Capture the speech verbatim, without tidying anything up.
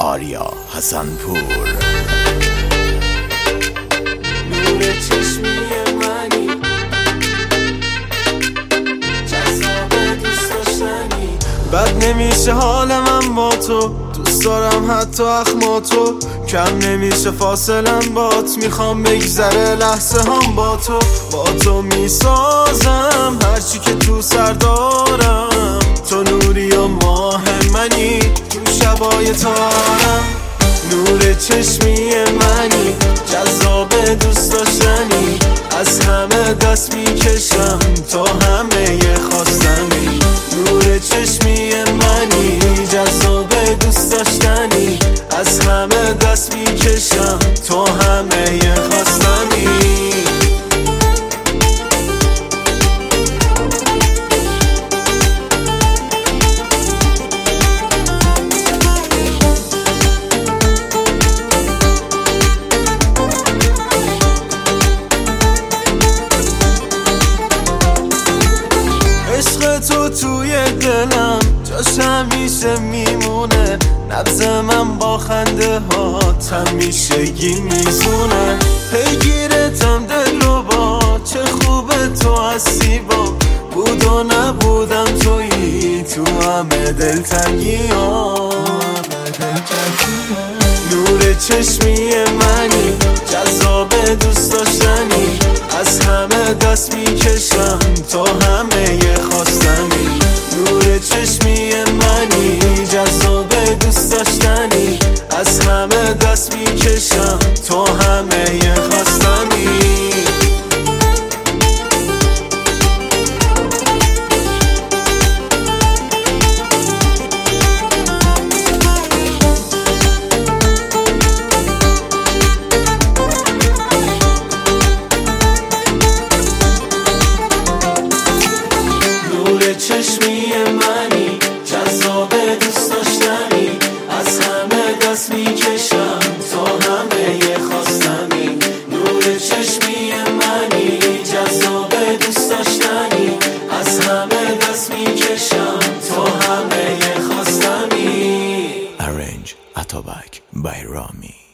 آریا حسن‌پور. نور چشمی منی، جذاب دوست داشتنی. بد نمیشه حال من با تو، دوست دارم حتی اخماتو. کم نمیشه فاصلم بات، میخوام بگذره لحظه هم با تو. با تو میسازم هرچی که تو سر دارم. تو نوری و ماه منی، تو شبای تارم. نور چشمی منی، جذاب دوست داشتنی. از همه دست میکشم تو همه خواستنی. نور چشمی منی، جذاب دوست داشتنی. از همه دست میکشم تو همه خواستنی. عشق تو توی دلم جاش همیشه میمونه. نبض من با خنده هات همیشگی میزونه. پیگیرتم دل و با، چه خوبه تو هستی با. بود و نبودم تویی تو همه دلتنگی ها. نور چشمی منی، جذاب دوست داشتنی. از همه دست میکشم تو همه خواستنی. نور چشمی منی، جذاب دوست داشتنی. از همه دست میکشم تو همه خواستنی. چشمی منی، جذاب دوست داشتنی. از همه دست میکشم تو همه خواستنی. نور چشمی منی، جذاب دوست داشتنی. از همه دست میکشم تو همه خواستنی. Arrange Atobak by Rami.